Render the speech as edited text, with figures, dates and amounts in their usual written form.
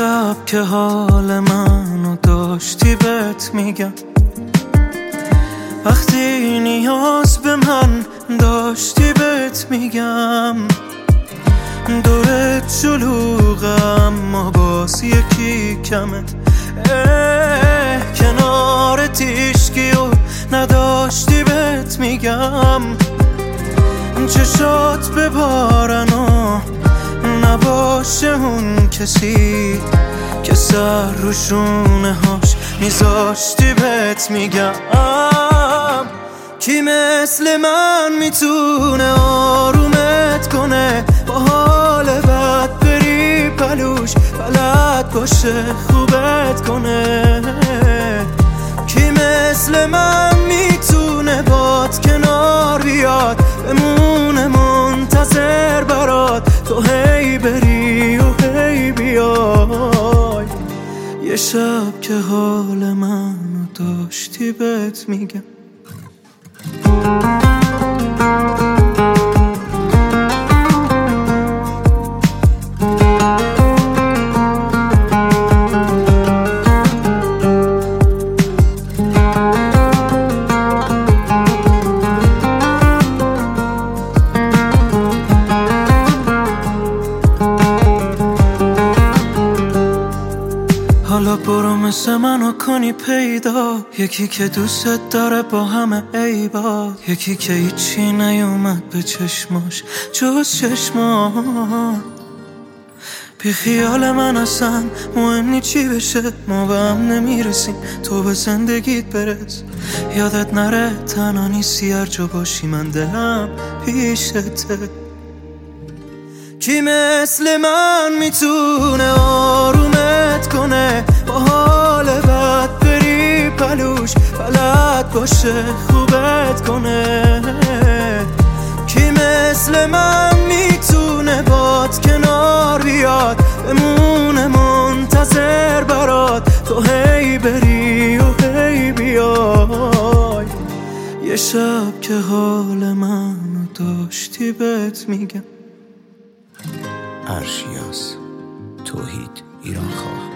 شب که حال منو داشتی بهت میگم، وقتی نیاز به من داشتی بهت میگم. دورت شلوغم اما باز یکی کمه، کنارت هیچکی و نداشتی بهت میگم. چشات ببارن و نباشه اون کسی که سر رو شونه هاش میذاشتی بهت میگم. کی مثل من میتونه آرومت کنه، با حال بد بری پلوش بلد باشه خوبت کنه. کی مثل من میتونه باد کنار بیاد، بمونه منتظر برات تو هی بری و هی بیای. یه شب که حال منو داشتی بهت میگم. حالا برو مثل منو کنی پیدا، یکی که دوست داره با همه عیبا، یکی که هیچی نیومد به چشماش جز چشمان. بی خیال من اصلا مهم نی چی بشه، ما به هم نمیرسیم تو به زندگیت برس. یادت نره تنها نیستی هر جا باشی من دلم پیشته. کی مثل من میتونه آرومت کنه، با حال بد بری پلوش بلد باشه خوبت کنه. کی مثل من میتونه باد کنار بیاد، بمونه منتظر برات تو هی بری و هی بیای. یه شب که حال منو داشتی بهت میگم. ارشیاس توحید ایرانخواه.